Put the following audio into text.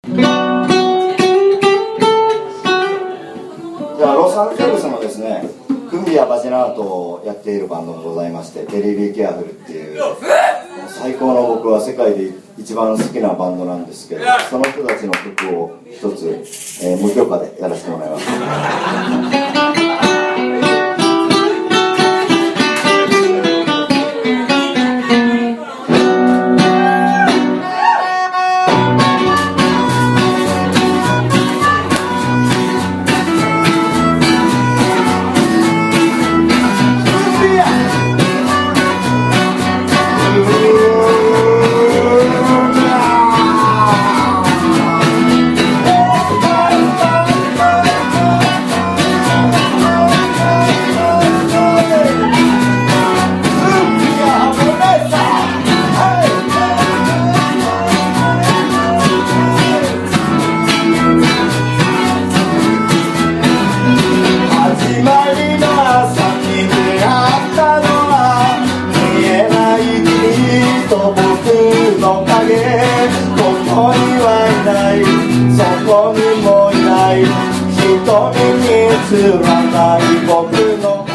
じゃあロサンゼルスのですね、クンビア・バジナートをやっているバンドがございまして、テリー・ビー・ケアフルっていう最高の、僕は世界で一番好きなバンドなんですけど、その人たちの曲を一つ、無許可でやらせてもらいます。ここにはいない、そこにもいない、人に見つらない僕の